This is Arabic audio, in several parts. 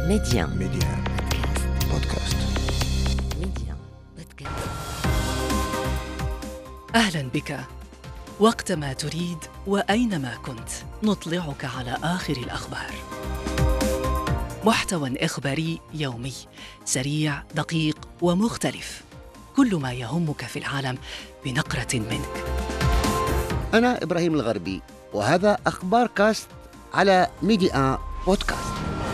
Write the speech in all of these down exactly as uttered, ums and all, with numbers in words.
ميديان ميديان بودكاست. ميديان بودكاست. أهلا بك. وقتما تريد وأينما كنت نطلعك على آخر الأخبار. محتوى إخباري يومي سريع دقيق ومختلف، كل ما يهمك في العالم بنقرة منك. أنا إبراهيم الغربي، وهذا أخبار كاست على ميديان بودكاست.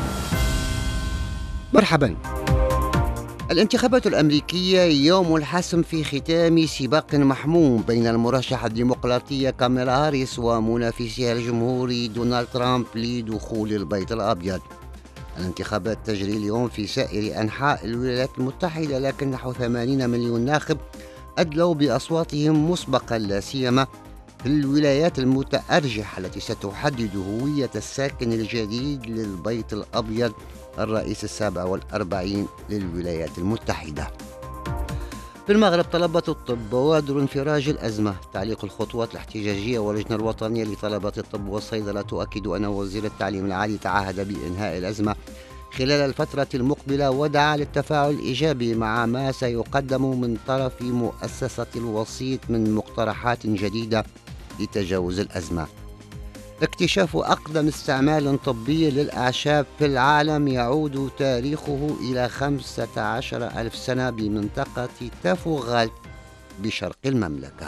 مرحبا. الانتخابات الأمريكية يوم الحسم في ختام سباق محموم بين المرشحة الديمقراطية كامالا هاريس ومنافسها الجمهوري دونالد ترامب لدخول البيت الأبيض. الانتخابات تجري اليوم في سائر أنحاء الولايات المتحدة، لكن نحو ثمانين مليون ناخب أدلوا بأصواتهم مسبقا، لا سيما في الولايات المتأرجحة التي ستحدد هوية الساكن الجديد للبيت الأبيض، الرئيس السابع والأربعين للولايات المتحدة. في المغرب طلبة الطب بوادر انفراج الأزمة. تعليق الخطوات الاحتجاجية واللجنة الوطنية لطلبة الطب والصيدلة تؤكد أن وزير التعليم العالي تعهد بإنهاء الأزمة خلال الفترة المقبلة، ودعا للتفاعل الإيجابي مع ما سيقدم من طرف مؤسسة الوسيط من مقترحات جديدة لتجاوز الأزمة. اكتشاف أقدم استعمال طبي للأعشاب في العالم يعود تاريخه إلى خمسة عشر ألف سنة بمنطقة تافوغال بشرق المملكة.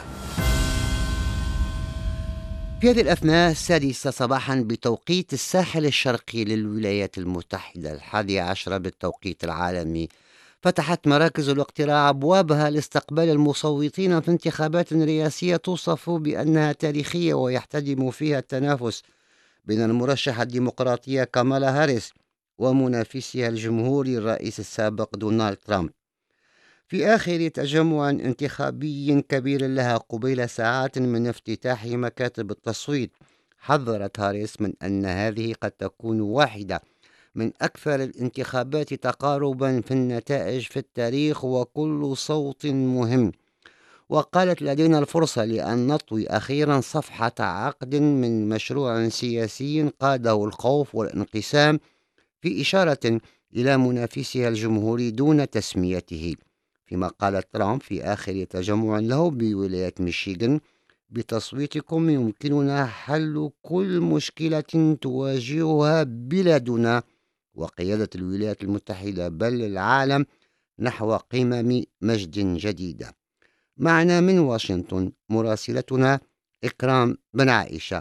في هذه الأثناء السادسة صباحا بتوقيت الساحل الشرقي للولايات المتحدة، الحادي عشر بالتوقيت العالمي، فتحت مراكز الاقتراع أبوابها لاستقبال المصوتين في انتخابات رئاسية توصف بأنها تاريخية، ويحتدم فيها التنافس بين المرشحة الديمقراطية كامالا هاريس ومنافسها الجمهوري الرئيس السابق دونالد ترامب. في آخر تجمع انتخابي كبير لها قبيل ساعات من افتتاح مكاتب التصويت، حذرت هاريس من أن هذه قد تكون واحدة من أكثر الانتخابات تقاربا في النتائج في التاريخ، وكل صوت مهم. وقالت: لدينا الفرصة لأن نطوي أخيرا صفحة عقد من مشروع سياسي قاده الخوف والانقسام، في إشارة إلى منافسها الجمهوري دون تسميته. فيما قال ترامب في آخر تجمع له بولاية ميشيغان: بتصويتكم يمكننا حل كل مشكلة تواجهها بلادنا وقيادة الولايات المتحدة بل العالم نحو قمم مجد جديدة. معنا من واشنطن مراسلتنا إكرام بن عائشة.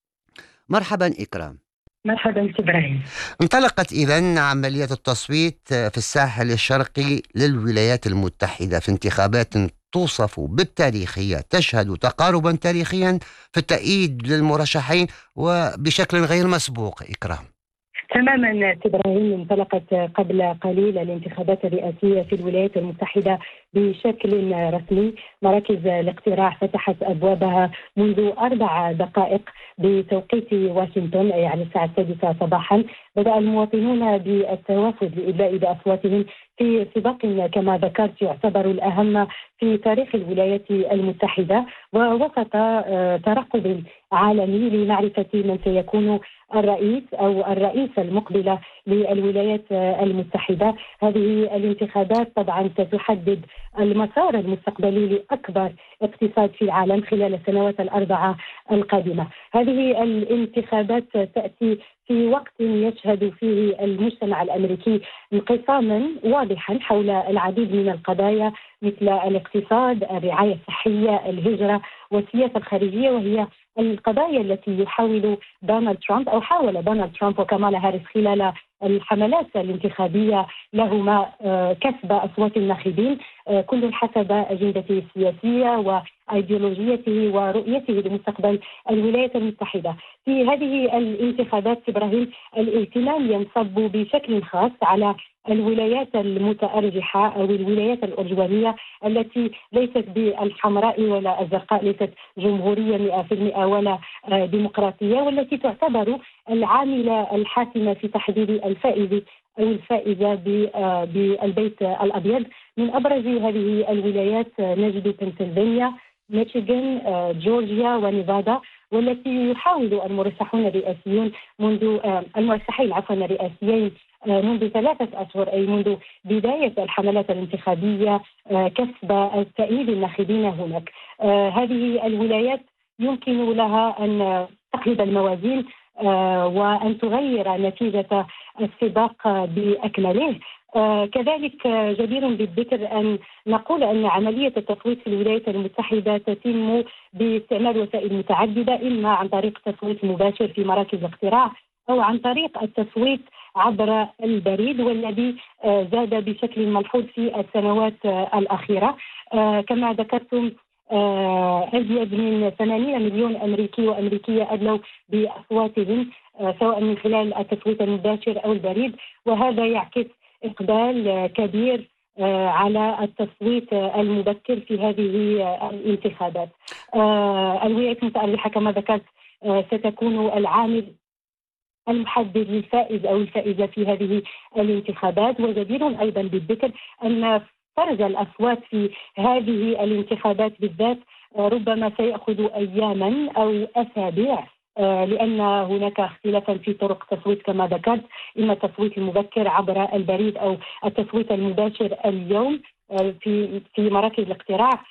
مرحبا إكرام. مرحبا إبراهيم. انطلقت إذن عملية التصويت في الساحل الشرقي للولايات المتحدة في انتخابات توصف بالتاريخية، تشهد تقاربا تاريخيا في التأييد للمرشحين وبشكل غير مسبوق. إكرام. تماما إبراهيم، انطلقت قبل قليل الانتخابات الرئاسية في الولايات المتحدة بشكل رسمي. مراكز الاقتراع فتحت أبوابها منذ أربع دقائق بتوقيت واشنطن، أي على الساعة السادسة صباحا. بدأ المواطنون بالتوافد لإدلاء بأصواتهم في سباق كما ذكرت يعتبر الأهم في تاريخ الولايات المتحدة، ووسط ترقب عالمي لمعرفة من سيكون الرئيس أو الرئيسة المقبلة للولايات المتحدة. هذه الانتخابات طبعا ستحدد المسار المستقبلي لأكبر اقتصاد في العالم خلال السنوات الأربعة القادمة. هذه الانتخابات تأتي في وقت يشهد فيه المجتمع الأمريكي انقساما واضحا حول العديد من القضايا مثل الاقتصاد، الرعاية الصحية، الهجرة والسياسة الخارجية، وهي القضايا التي يحاول دونالد ترامب أو حاول دونالد ترامب وكامالا هاريس خلال الحملات الانتخابية لهما كسب أصوات الناخبين، كل حسب أجندته السياسية وأيديولوجيته ورؤيته لمستقبل الولايات المتحدة. في هذه الانتخابات إبراهيم الاهتمام ينصب بشكل خاص على الولايات المتأرجحة أو الولايات الأرجوانية التي ليست بالحمراء ولا الزرقاء، ليست جمهورية مئة بالمئة ولا ديمقراطية، والتي تعتبر العاملة الحاسمة في تحديد الفائز أو الفائزة بالبيت الأبيض. من أبرز هذه الولايات نجد بنسلفانيا، ميشيغان، جورجيا ونيفادا، والتي يحاول المرشحون الرئاسيون منذ المرشحين عفوا الرئاسيين منذ ثلاثة أشهر، أي منذ بداية الحملات الانتخابية، كسب التأييد الناخبين هناك. هذه الولايات يمكن لها أن تقلب الموازين وأن تغير نتيجة السباق بأكمله. آه كذلك آه جدير بالذكر أن نقول أن عملية التصويت في الولايات المتحدة تتم باستعمال وسائل متعددة، إما عن طريق تصويت مباشر في مراكز الاقتراع أو عن طريق التصويت عبر البريد، والذي آه زاد بشكل ملحوظ في السنوات آه الأخيرة. آه كما ذكرتم آه أزيد من ثمانين مليون أمريكي وأمريكية أدلوا بأصواتهم آه سواء من خلال التصويت المباشر أو البريد، وهذا يعكس إقبال كبير على التصويت المبكر في هذه الانتخابات. الولايات المتأرجحة كما ذكرت ستكون العامل المحدد للفائز أو الفائزة في هذه الانتخابات. وجدير أيضا بالذكر أن فرز الأصوات في هذه الانتخابات بالذات ربما سيأخذ أياما أو أسابيع، لأن هناك اختلافا في طرق التصويت كما ذكرت، إما التصويت المبكر عبر البريد أو التصويت المباشر اليوم في في مراكز الاقتراع،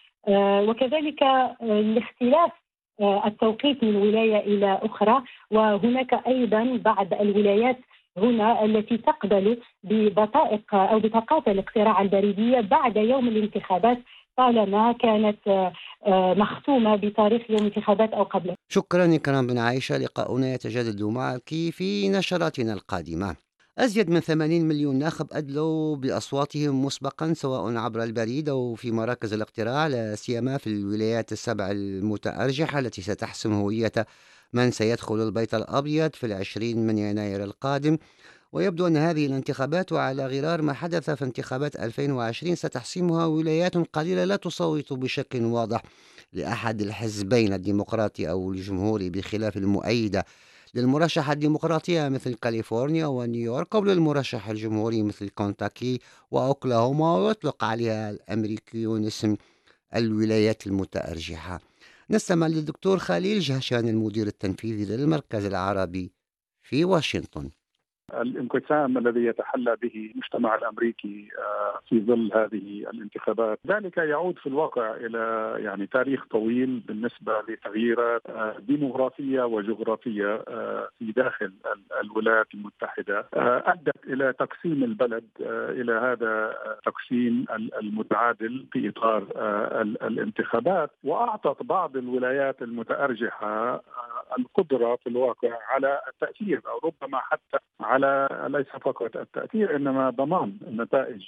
وكذلك الاختلاف التوقيت من ولاية إلى أخرى. وهناك أيضا بعض الولايات هنا التي تقبل ببطائق أو بطاقات الاقتراع البريدية بعد يوم الانتخابات طالما كانت مختومة بتاريخ يوم الانتخابات أو قبله. شكرا إكرام بن عائشة، لقاؤنا يتجدد معك في نشراتنا القادمة. أزيد من ثمانين مليون ناخب أدلوا بأصواتهم مسبقا سواء عبر البريد أو في مراكز الاقتراع، لا سيما في الولايات السبع المتأرجحة التي ستحسم هوية من سيدخل البيت الأبيض في العشرين من يناير القادم. ويبدو أن هذه الانتخابات، وعلى غرار ما حدث في انتخابات ألفين وعشرين، ستحسمها ولايات قليلة لا تصوت بشكل واضح لأحد الحزبين الديمقراطي أو الجمهوري، بخلاف المؤيدة للمرشح الديمقراطية مثل كاليفورنيا ونيويورك، أو للمرشح الجمهوري مثل كونتاكي وأوكلاهوما، ويطلق عليها الأمريكيون اسم الولايات المتأرجحة. نستمع للدكتور خليل جهشان، المدير التنفيذي للمركز العربي في واشنطن. الانقسام الذي يتحلى به المجتمع الامريكي في ظل هذه الانتخابات، ذلك يعود في الواقع الى يعني تاريخ طويل بالنسبه لتغييرات ديموغرافيه وجغرافيه في داخل الولايات المتحده، ادت الى تقسيم البلد الى هذا التقسيم المتعادل في اطار الانتخابات، واعطت بعض الولايات المتأرجحة القدره في الواقع على التاثير، او ربما حتى على ليس فقط التأثير إنما ضمان نتائج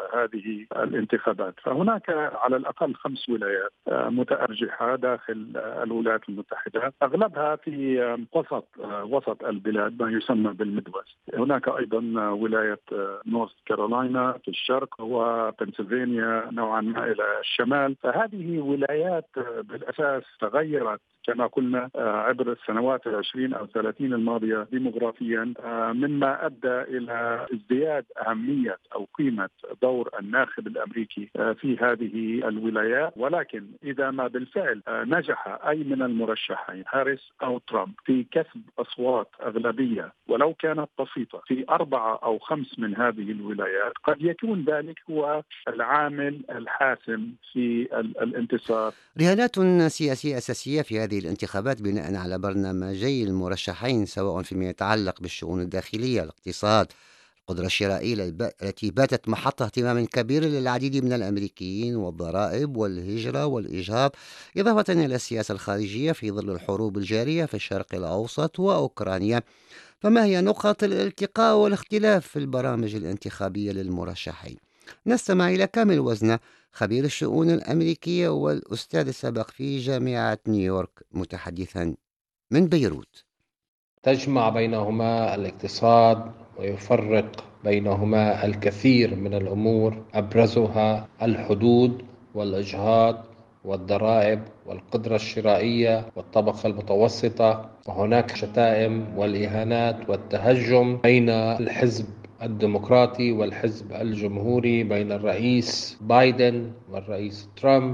هذه الانتخابات. فهناك على الأقل خمس ولايات متأرجحة داخل الولايات المتحدة، أغلبها في وسط وسط البلاد ما يسمى بالميدوست. هناك أيضا ولاية نورث كارولاينا في الشرق وبنسلفانيا نوعا ما إلى الشمال. فهذه ولايات بالأساس تغيرت كما قلنا عبر السنوات العشرين أو ثلاثين الماضية ديموغرافيا، مما أدى إلى ازدياد أهمية أو قيمة دور الناخب الأمريكي في هذه الولايات. ولكن إذا ما بالفعل نجح أي من المرشحين هاريس أو ترامب في كسب أصوات أغلبية ولو كانت بسيطة في أربعة أو خمس من هذه الولايات، قد يكون ذلك هو العامل الحاسم في الانتصار. رهانات سياسية أساسية في هذه الانتخابات بناء على برنامجي المرشحين، سواء فيما يتعلق بالشؤون الداخلية، الاقتصاد، القدرة الشرائية التي باتت محط اهتمام كبير للعديد من الأمريكيين، والضرائب والهجرة والإجهاض، إضافة إلى السياسة الخارجية في ظل الحروب الجارية في الشرق الأوسط وأوكرانيا. فما هي نقاط الالتقاء والاختلاف في البرامج الانتخابية للمرشحين؟ نستمع إلى كامل وزنة، خبير الشؤون الأمريكية والأستاذ السابق في جامعة نيويورك، متحدثا من بيروت. تجمع بينهما الاقتصاد ويفرق بينهما الكثير من الأمور، أبرزها الحدود والإجهاض والضرائب والقدرة الشرائية والطبقة المتوسطة. وهناك شتائم والإهانات والتهجم بين الحزب الديمقراطي والحزب الجمهوري، بين الرئيس بايدن والرئيس ترامب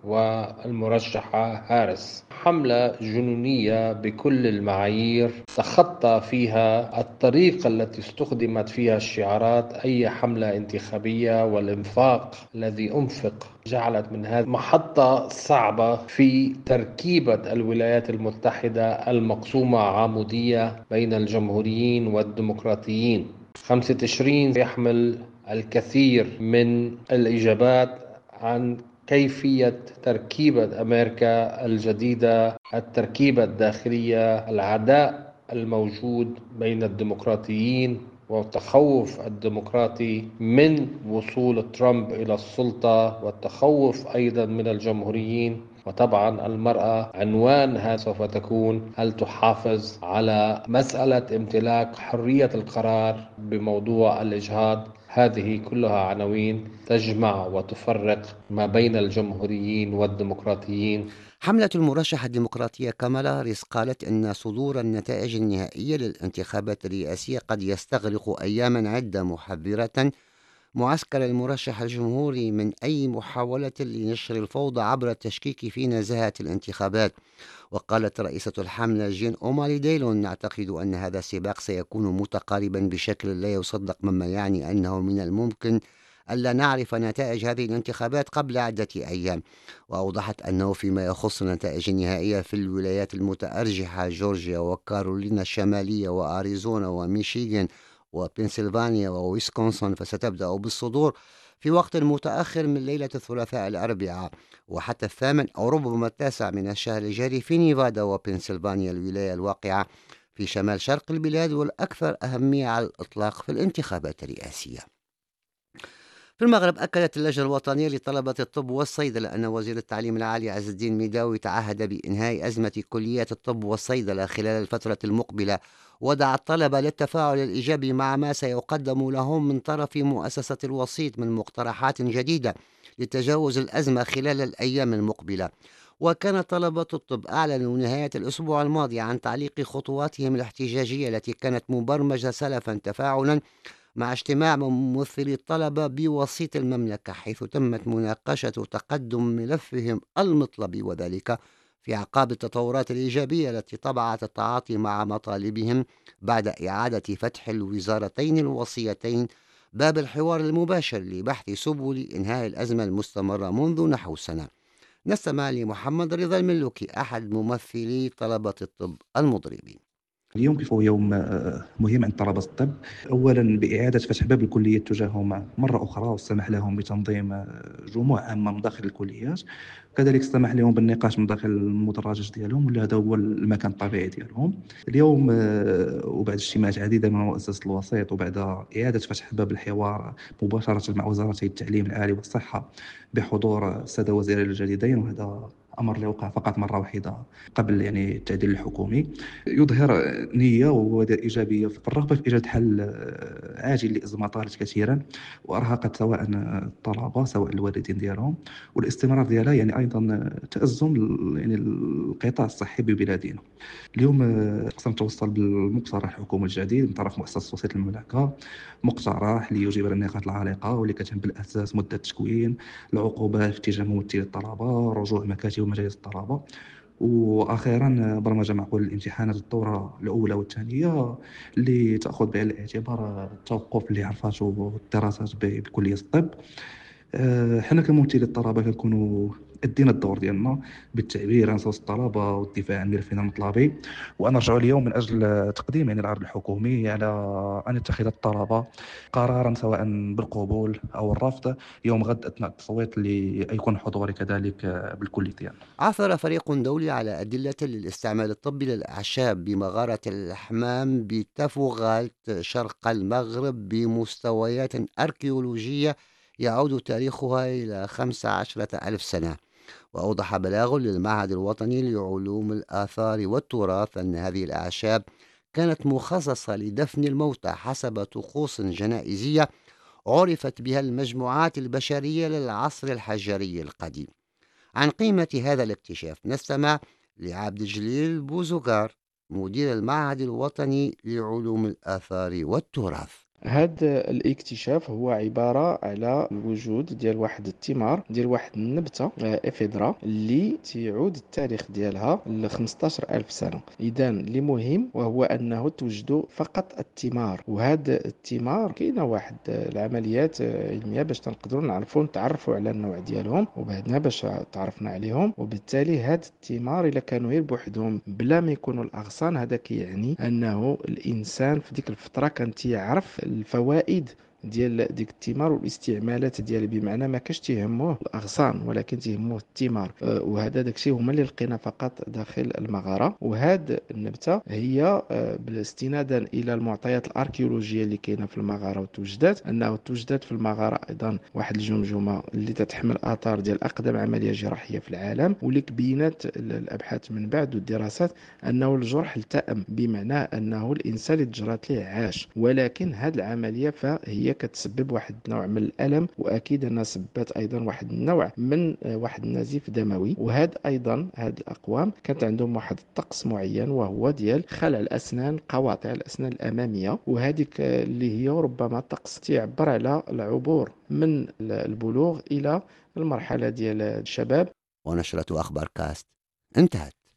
والمرشحة هاريس. حملة جنونية بكل المعايير تخطى فيها الطريقة التي استخدمت فيها الشعارات أي حملة انتخابية، والإنفاق الذي أنفق جعلت من هذه محطة صعبة في تركيبة الولايات المتحدة المقسومة عمودية بين الجمهوريين والديمقراطيين. خمسة تشرين يحمل الكثير من الإجابات عن كيفية تركيبة أمريكا الجديدة، التركيبة الداخلية، العداء الموجود بين الديمقراطيين والتخوف الديمقراطي من وصول ترامب إلى السلطة، والتخوف أيضا من الجمهوريين. وطبعا المرأة عنوان هذا سوف تكون: هل تحافظ على مسألة امتلاك حرية القرار بموضوع الإجهاض؟ هذه كلها عناوين تجمع وتفرق ما بين الجمهوريين والديمقراطيين. حملة المرشحة الديمقراطية كامالا هاريس قالت أن صدور النتائج النهائية للانتخابات الرئاسية قد يستغرق أياما عدة، محذرة معسكر المرشح الجمهوري من أي محاولة لنشر الفوضى عبر التشكيك في نزاهة الانتخابات. وقالت رئيسة الحملة جين أومالي ديلون: نعتقد أن هذا السباق سيكون متقاربا بشكل لا يصدق، مما يعني أنه من الممكن ألا نعرف نتائج هذه الانتخابات قبل عدة أيام. وأوضحت أنه فيما يخص النتائج النهائية في الولايات المتأرجحة جورجيا وكارولينا الشمالية وأريزونا وميشيغان وبنسلفانيا وويسكونسن فستبدأ بالصدور في وقت متأخر من ليلة الثلاثاء الأربعاء وحتى الثامن أو ربما التاسع من الشهر الجاري في نيفادا وبنسلفانيا، الولاية الواقعة في شمال شرق البلاد والأكثر أهمية على الإطلاق في الانتخابات الرئاسية. في المغرب، أكدت اللجنة الوطنية لطلبة الطب والصيدلة أن وزير التعليم العالي عز الدين ميداوي تعهد بإنهاء أزمة كليات الطب والصيدلة خلال الفترة المقبلة، ودعا الطلبة للتفاعل الإيجابي مع ما سيقدم لهم من طرف مؤسسة الوسيط من مقترحات جديدة لتجاوز الأزمة خلال الأيام المقبلة. وكان طلبة الطب أعلنوا نهاية الأسبوع الماضي عن تعليق خطواتهم الاحتجاجية التي كانت مبرمجة سلفا تفاعلا مع اجتماع ممثلي الطلبة بوسيط المملكة، حيث تمت مناقشة تقدم ملفهم المطلب، وذلك في أعقاب التطورات الإيجابية التي طبعت التعاطي مع مطالبهم بعد إعادة فتح الوزارتين الوصيتين باب الحوار المباشر لبحث سبل إنهاء الأزمة المستمرة منذ نحو سنة. نستمع لمحمد رضا الملوكي، أحد ممثلي طلبة الطب المضربين. اليوم كيف هو يوم مهم عند طلبة الطب، أولا بإعادة فتح باب الكلية تجاههم مرة أخرى، والسمح لهم بتنظيم جموع عامة من داخل الكليات، كذلك السمح لهم بالنقاش من داخل المدرجات ديالهم، ولا هذا هو المكان الطبيعي ديالهم. اليوم وبعد اجتماعات عديدة مع مؤسسة الوسيط وبعد إعادة فتح باب الحوار مباشرة مع وزارتي التعليم العالي والصحة بحضور السادة وزيرين الجديدين، وهذا أمر اللي وقع فقط مرة واحدة قبل يعني التعديل الحكومي، يظهر نية وبوادر إيجابية في الرغبة في إيجاد حل عاجل لأزمة طالت كثيرا وأرهقت سواء الطلبة سواء الوالدين ديالهم، والاستمرار ديالها يعني أيضا تأزم يعني القطاع الصحي ببلادنا. اليوم قسم توصل بالمقترح الحكومي الجديد من طرف مؤسسة وسيط المملكة، مقترح ليجيب على النقاط العالقة واللي كتهم بالأساس مدة تكوين، العقوبات في اتجاه ممثلي الطلبة، رجوع مكاتب ومجالس الطلبة، واخيرا برمجه معقول الامتحانات الدوره الاولى والثانيه اللي تاخذ بعين الاعتبار التوقف اللي عرفته الدراسات بكليه الطب. حنا كممثلي الطلبه كنكونوا ادينا الدور ديالنا بالتعبير عن صوت الطلبه والدفاع عن ملفنا المطلبي، ونرجع اليوم من اجل تقديم يعني العرض الحكومي على ان يتخذ الطلبه قرارا سواء بالقبول او الرفض يوم غد اثناء التصويت اللي يكون حضوري كذلك بالكليه ديالنا. عثر فريق دولي على أدلة للاستعمال الطبي للأعشاب بمغارة الحمام بتفوغالت شرق المغرب بمستويات أركيولوجية يعود تاريخها إلى خمس عشرة ألف سنة. وأوضح بلاغ للمعهد الوطني لعلوم الآثار والتراث أن هذه الأعشاب كانت مخصصة لدفن الموتى حسب طقوس جنائزية عرفت بها المجموعات البشرية للعصر الحجري القديم. عن قيمة هذا الاكتشاف نستمع لعبد الجليل بوزوغار، مدير المعهد الوطني لعلوم الآثار والتراث. هذا الاكتشاف هو عبارة على الوجود ديال واحد الثمار ديال واحد النبتة آه، افيدرا اللي تيعود التاريخ ديالها ل خمسطاش ألف سنة. اذا اللي مهم وهو انه توجدوا فقط الثمار، وهذا الثمار كاينه واحد آه، العمليات آه، علمية باش تنقدروا نعرفوا نتعرفوا على النوع ديالهم، وبعدنا باش تعرفنا عليهم. وبالتالي هاد الثمار الا كانوا غير بوحدهم بلا ما يكونوا الاغصان، هذا كيعني انه الانسان في ديك الفترة كان تيعرف الفوائد ديال ديك الثمار والاستعمالات ديالها، بمعنى ما كاش تيهموه الاغصان ولكن تيهموه الثمار. أه، وهذا داكشي هما اللي لقينا فقط داخل المغاره. وهاد النبته هي أه، باستنادا الى المعطيات الاركيولوجيه اللي كاينه في المغاره وتوجدات، انه توجدت في المغاره ايضا واحد الجمجمه اللي تتحمل اثار ديال اقدم عمليه جراحيه في العالم، واللي بينت الابحاث من بعد والدراسات انه الجرح التأم، بمعنى انه الانسان اللي تجرات ليه عاش، ولكن هذه العمليه فهي كتسبب واحد النوع من الالم، واكيد انها سببت ايضا واحد النوع من آه، واحد النزيف دموي. وهاد ايضا هاد الاقوام كانت عندهم واحد الطقس معين وهو ديال خلع الاسنان، قواطع الاسنان الاماميه، وهذيك آه، اللي هي ربما طقس تعبر على العبور من البلوغ الى المرحله ديال الشباب. ونشرة أخبار كاست انتهت.